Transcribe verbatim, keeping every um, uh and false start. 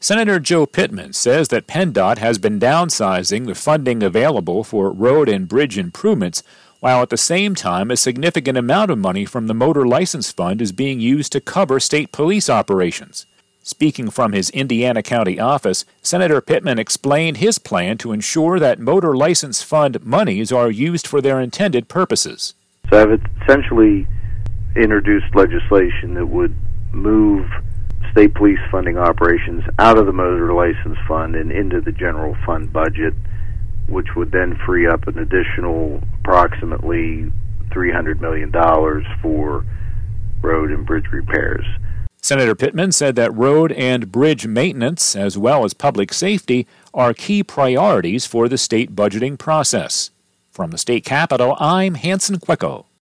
Senator Joe Pittman says that PennDOT has been downsizing the funding available for road and bridge improvements, while at the same time a significant amount of money from the Motor License Fund is being used to cover state police operations. Speaking from his Indiana County office, Senator Pittman explained his plan to ensure that Motor License Fund monies are used for their intended purposes. So I've essentially introduced legislation that would move state police funding operations out of the Motor License Fund and into the general fund budget, which would then free up an additional approximately three hundred million dollars for road and bridge repairs. Senator Pittman said that road and bridge maintenance, as well as public safety, are key priorities for the state budgeting process. From the state capitol, I'm Hanson Quicko.